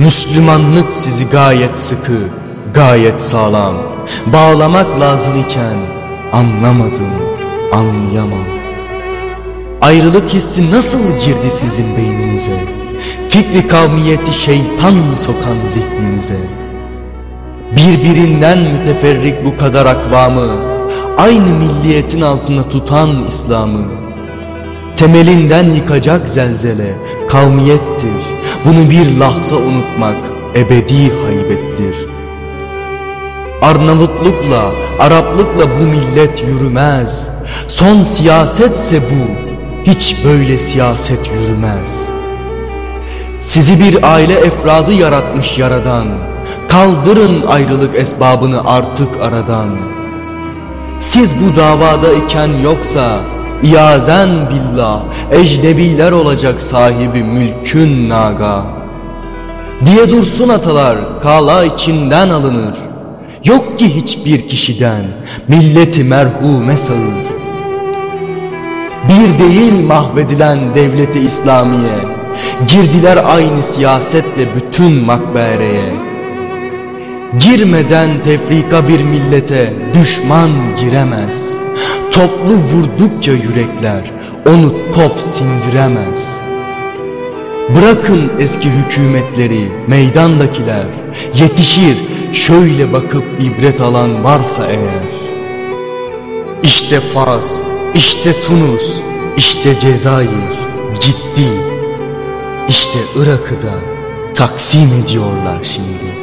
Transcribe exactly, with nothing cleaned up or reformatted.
Müslümanlık sizi gayet sıkı, gayet sağlam bağlamak lazım iken anlamadım, anlayamam. Ayrılık hissi nasıl girdi sizin beyninize? Fikri kavmiyeti şeytan sokan zihninize. Birbirinden müteferrik bu kadar akvamı, aynı milliyetin altında tutan İslam'ı, temelinden yıkacak zelzele kavmiyettir. Bunu bir lahza unutmak ebedi haybettir. Arnavutlukla, Araplıkla bu millet yürümez. Son siyasetse bu, hiç böyle siyaset yürümez. Sizi bir aile efradı yaratmış yaradan. Kaldırın ayrılık esbabını artık aradan. Siz bu davada iken yoksa İyazen billah ecnebiler olacak sahibi mülkün naga. Diye dursun atalar, kala içinden alınır. Yok ki hiçbir kişiden milleti merhume sağır. Bir değil mahvedilen devleti İslamiye, girdiler aynı siyasetle bütün makbereye. Girmeden tefrika bir millete düşman giremez. Toplu vurdukça yürekler onu top sindiremez. Bırakın eski hükümetleri, meydandakiler yetişir şöyle bakıp ibret alan varsa eğer. İşte Fas, işte Tunus, işte Cezayir ciddi. İşte Irak'ı da taksim ediyorlar şimdi.